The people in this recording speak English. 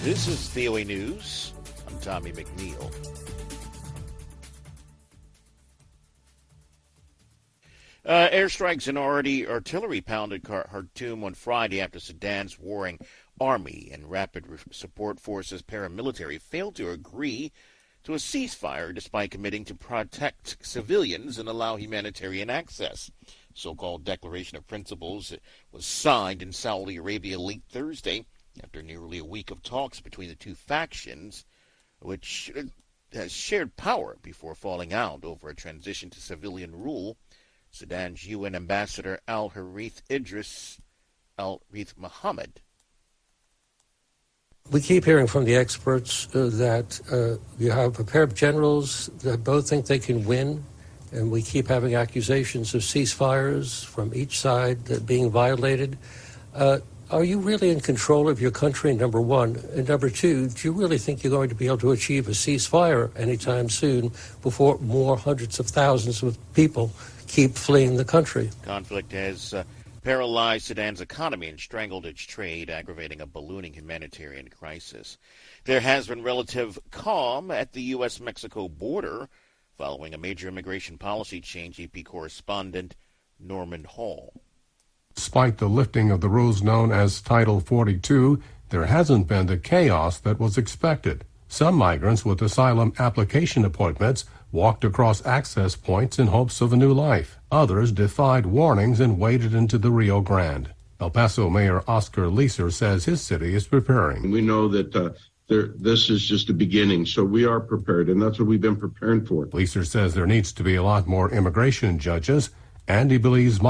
This is VOA News. I'm Tommy McNeil. Airstrikes and artillery pounded Khartoum on Friday after Sudan's warring army and rapid support forces paramilitary failed to agree to a ceasefire despite committing to protect civilians and allow humanitarian access. So-called Declaration of Principles was signed in Saudi Arabia late Thursday after nearly a week of talks between the two factions, which has shared power before falling out over a transition to civilian rule. Sudan's UN Ambassador Al-Harith Mohammed. We keep hearing from the experts that you have a pair of generals that both think they can win, and we keep having accusations of ceasefires from each side that being violated. Are you really in control of your country, number one? And number two, do you really think you're going to be able to achieve a ceasefire anytime soon before more hundreds of thousands of people keep fleeing the country? Conflict has paralyzed Sudan's economy and strangled its trade, aggravating a ballooning humanitarian crisis. There has been relative calm at the U.S.-Mexico border following a major immigration policy change. AP correspondent Norman Hall. Despite the lifting of the rules known as Title 42, there hasn't been the chaos that was expected. Some migrants with asylum application appointments walked across access points in hopes of a new life. Others defied warnings and waded into the Rio Grande. El Paso Mayor Oscar Leeser says his city is preparing. We know that this is just a beginning, so we are prepared, and that's what we've been preparing for. Leeser says there needs to be a lot more immigration judges, and he believes